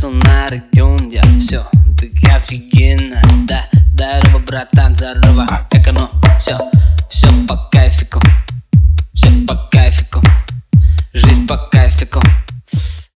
вышел на район, я все, так офигенно. Да, здорово, братан, здорово. Как оно? Все пока.